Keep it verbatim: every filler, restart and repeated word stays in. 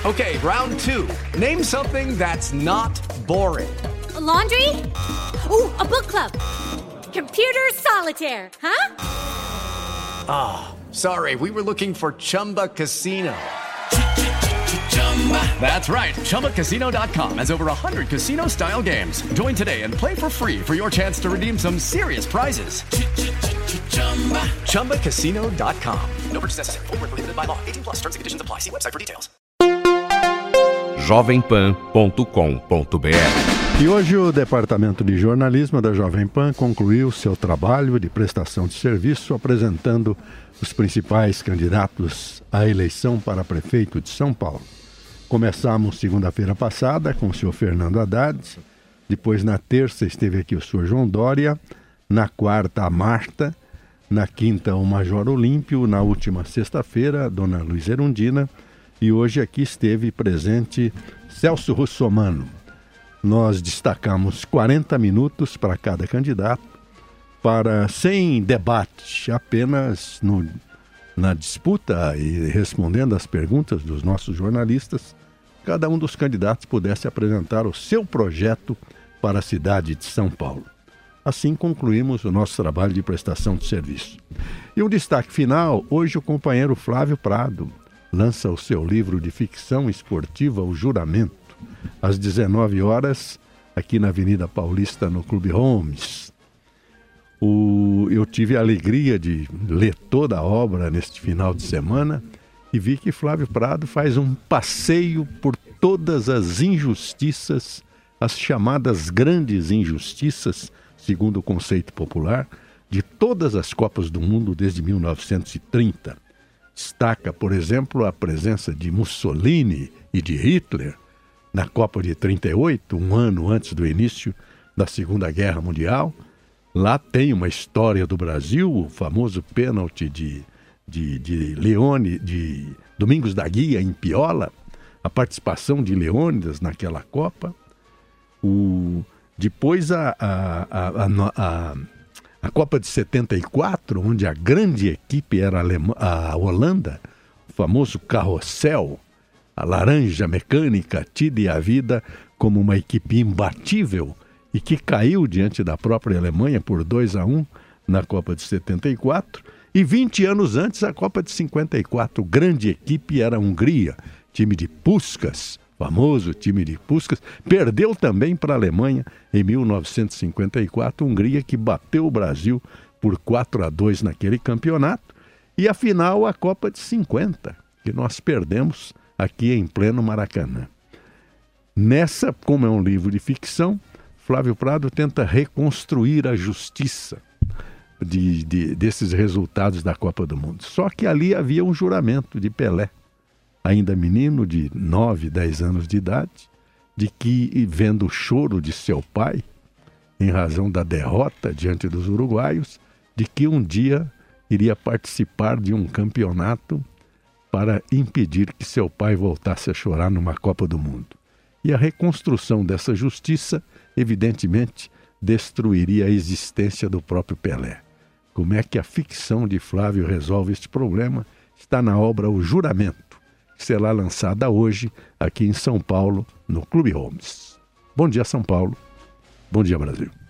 Okay, round two. Name something that's not boring. A laundry? Ooh, a book club. Computer solitaire, huh? Ah, oh, sorry, we were looking for Chumba Casino. That's right, Chumba Casino dot com has over one hundred casino-style games. Join today and play for free for your chance to redeem some serious prizes. Chumba Casino dot com. No purchase necessary. Void where prohibited by law. eighteen plus terms and conditions apply. See website for details. jovem pan ponto com ponto b r. E hoje o Departamento de Jornalismo da Jovem Pan concluiu seu trabalho de prestação de serviço apresentando os principais candidatos à eleição para prefeito de São Paulo. Começamos segunda-feira passada com o senhor Fernando Haddad, depois na terça esteve aqui o senhor João Dória, na quarta a Marta, na quinta o Major Olímpio, na última sexta-feira a dona Luiza Erundina e hoje aqui esteve presente Celso Russomano. Nós destacamos quarenta minutos para cada candidato, para sem debate, apenas no, na disputa e respondendo às perguntas dos nossos jornalistas, cada um dos candidatos pudesse apresentar o seu projeto para a cidade de São Paulo. Assim concluímos o nosso trabalho de prestação de serviço. E um destaque final, hoje o companheiro Flávio Prado lança o seu livro de ficção esportiva, O Juramento, às dezenove horas, aqui na Avenida Paulista, no Clube Holmes. O, eu tive a alegria de ler toda a obra neste final de semana e vi que Flávio Prado faz um passeio por todas as injustiças, as chamadas grandes injustiças, segundo o conceito popular, de todas as Copas do Mundo desde mil novecentos e trinta. Destaca, por exemplo, a presença de Mussolini e de Hitler na Copa de trinta e oito, um ano antes do início da Segunda Guerra Mundial. Lá tem uma história do Brasil, o famoso pênalti de, de, de Leone, de Domingos da Guia em Piola, a participação de Leônidas naquela Copa. O, depois a, a, a, a, a, a Copa de setenta e quatro, onde a grande equipe era a, Alema, a Holanda, o famoso carrossel, a laranja mecânica, tida a vida como uma equipe imbatível e que caiu diante da própria Alemanha por dois a um na Copa de setenta e quatro. E vinte anos antes, a Copa de cinquenta e quatro, grande equipe era a Hungria, time de Puskás, famoso time de Puskás, perdeu também para a Alemanha em mil novecentos e cinquenta e quatro, Hungria que bateu o Brasil por quatro a dois naquele campeonato. E a final, a Copa de cinquenta, que nós perdemos aqui em pleno Maracanã. Nessa, como é um livro de ficção, Flávio Prado tenta reconstruir a justiça de, de, desses resultados da Copa do Mundo. Só que ali havia um juramento de Pelé, ainda menino de nove, dez anos de idade, de que, vendo o choro de seu pai, em razão da derrota diante dos uruguaios, de que um dia iria participar de um campeonato para impedir que seu pai voltasse a chorar numa Copa do Mundo. E a reconstrução dessa justiça, evidentemente, destruiria a existência do próprio Pelé. Como é que a ficção de Flávio resolve este problema? Está na obra O Juramento, que será lançada hoje aqui em São Paulo, no Clube Holmes. Bom dia, São Paulo. Bom dia, Brasil.